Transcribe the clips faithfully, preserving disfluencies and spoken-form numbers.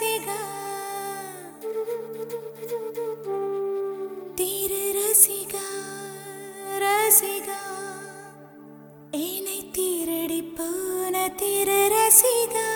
ரசிகா திரு ரசிகா ரசிகா என்னை திருடி போன திரு ரசிகா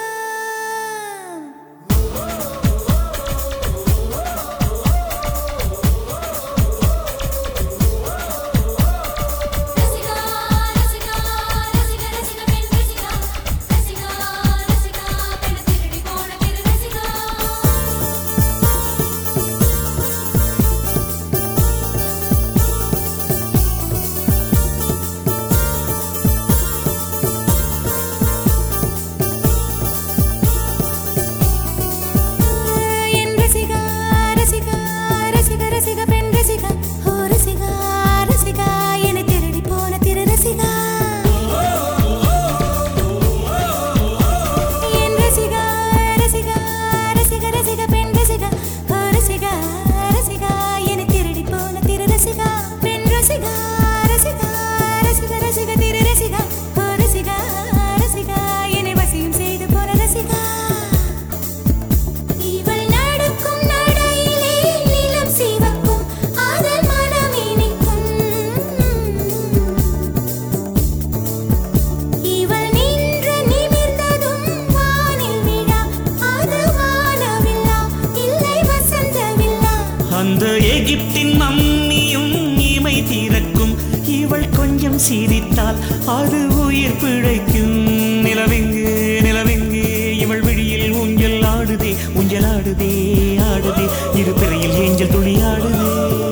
அந்த எகிப்தின் மம்மியும் இமை திறக்கும் இவள் கொஞ்சம் சிரித்தால் அது உயிர் பிழைக்கும் நிலவெங்கு நிலவெங்கு இவள் விழியில் ஊஞ்சல் ஆடுதே ஊஞ்சல் ஆடுதே ஆடுதே இரு பிறையில் ஏஞ்சல் துளி ஆடுதே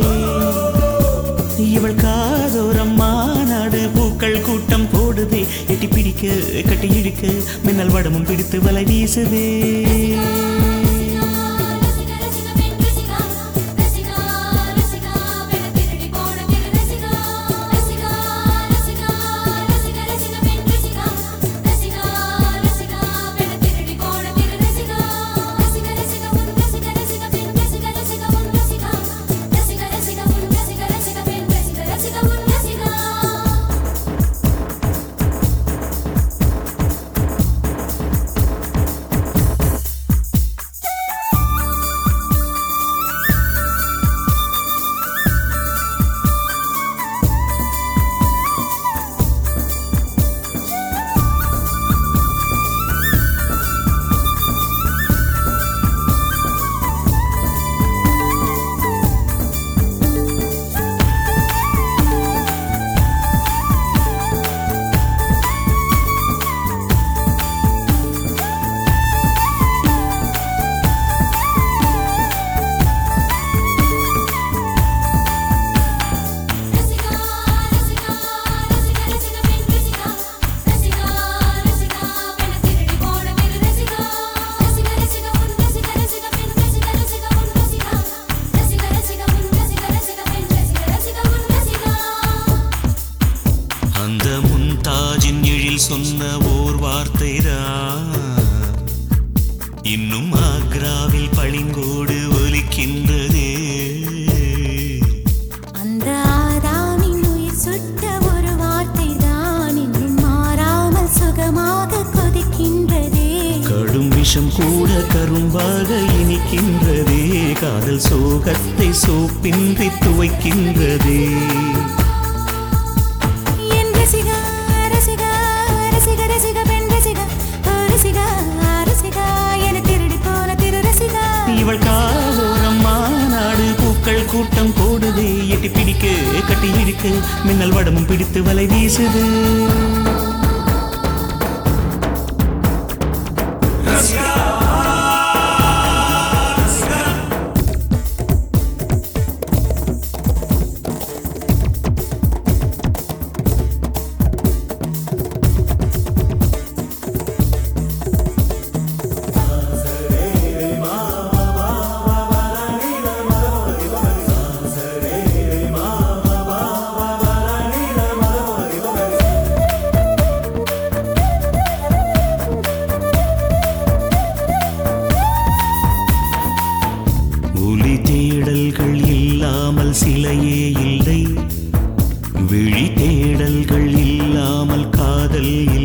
இவள் காதோரம் மாநாடு பூக்கள் கூட்டம் போடுதே எட்டி பிடிக்க கட்டி இழுக்க மின்னல் வடமும் பிடித்து வலை வீசுதே அந்த முன்தாஜின் எழில் சொன்ன ஓர் வார்த்தைதான் இன்னும் ஆக்ராவில் பளிங்கோடு ஒலிக்கின்றதே அந்த ஆதாமின் உயிர் சுட்ட ஒரு வார்த்தை தான் இன்னும் மாறாமல் சுகமாக கொதிக்கின்றதே கடும் விஷம் கூட கரும்பாக இனிக்கின்றதே காதல் சோகத்தை சோப்பின்றி துவைக்கின்றதே இவள் காதோரம் மாநாடு பூக்கள் கூட்டம் போடுதே எட்டி பிடிக்க கட்டி இழுக்க மின்னல் வடமும் பிடித்து வலை வீசுது சிலையே இல்லை விழி தேடல்கள் இல்லாமல் காதல்